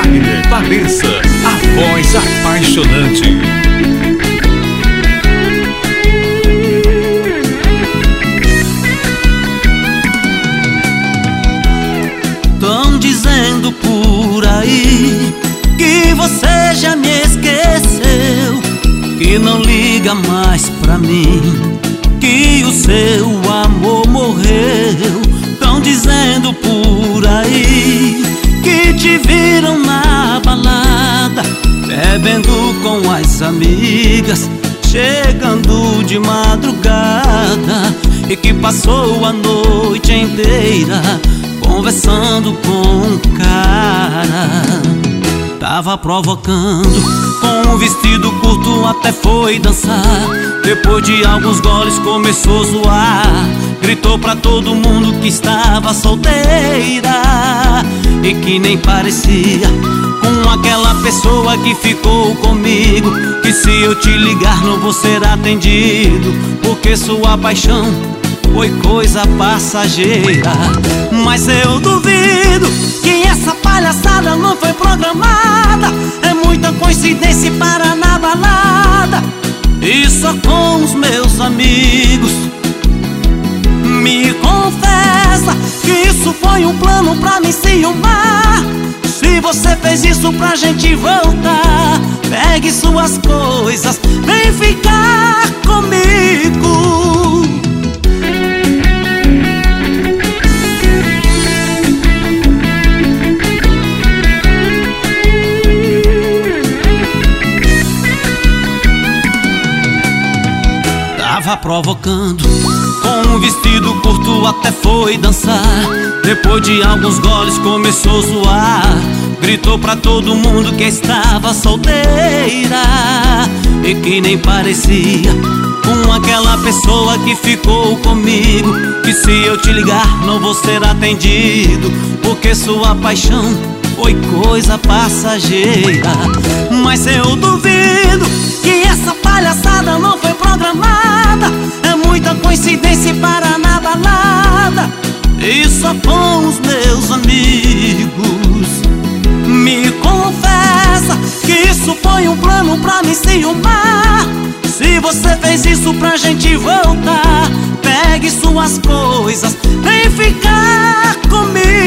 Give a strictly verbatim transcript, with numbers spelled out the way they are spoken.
Wagner Vanessa, a voz apaixonante. Tão dizendo por aí que você já me esqueceu, que não liga mais pra mim, que o seu amor morreu. Tão dizendo por aí que te viram na balada, bebendo com as amigas, chegando de madrugada, e que passou a noite inteira conversando com um cara. Tava provocando, com um vestido curto até foi dançar. Depois de alguns goles começou a zoar, gritou pra todo mundo que estava solteira e que nem parecia com aquela pessoa que ficou comigo, que se eu te ligar não vou ser atendido, porque sua paixão foi coisa passageira. Mas eu duvido que essa palhaçada não foi programada, é muita coincidência para na balada e só com os meus amigos. Me confessa que isso foi um plano pra me ciumar. Se você fez isso pra gente voltar, pegue suas coisas, vem ficar comigo. Tava provocando, com um vestido curto até foi dançar. Depois de alguns goles começou a zoar, gritou pra todo mundo que estava solteira e que nem parecia com aquela pessoa que ficou comigo, que se eu te ligar não vou ser atendido, porque sua paixão foi coisa passageira. Mas eu duvido que essa palhaçada não foi programada, é muita coincidência para na balada e só com os meus amigos. Me confessa que isso foi um plano pra me ciumar. Se você fez isso pra gente voltar, pegue suas coisas, vem ficar comigo.